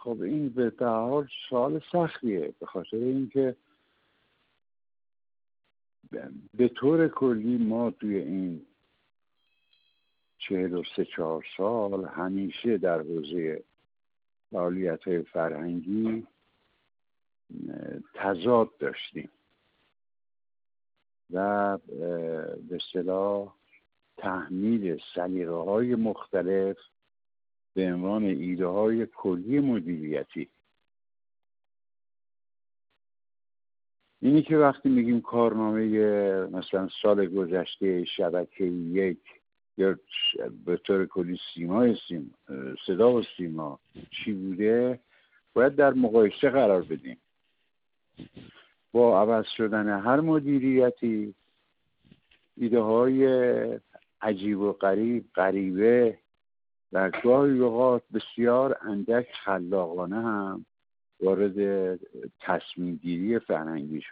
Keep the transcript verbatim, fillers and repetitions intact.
خب این به هر حال سوال سختیه، به خاطر اینکه به طور کلی ما توی این چهل و سه چهار سال همیشه در حوزه فعالیت‌های فرهنگی تضاد داشتیم و به اصطلاح تحمیل سلیقه‌های مختلف به عنوان ایده‌های کلی مدیریتی. اینی که وقتی میگیم کارنامه مثلا سال گذشته شبکه یک یا به طور کلی سیمای سیم صدا و سیما چی بوده، باید در مقایسه قرار بدیم با عوض شدن هر مدیریتی. ایده های عجیب و غریب غریبه و گاهی اوقات بسیار اندک خلاقانه هم وارد تصمیم گیری فرهنگی شد.